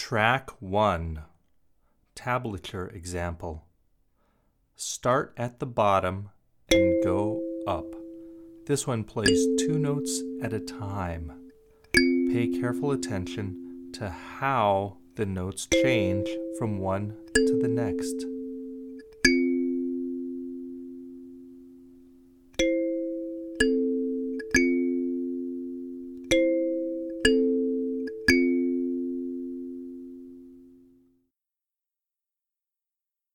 Track 1, tablature example. Start at the bottom and go up. This one plays 2 notes at a time. Pay careful attention to how the notes change from one to the next.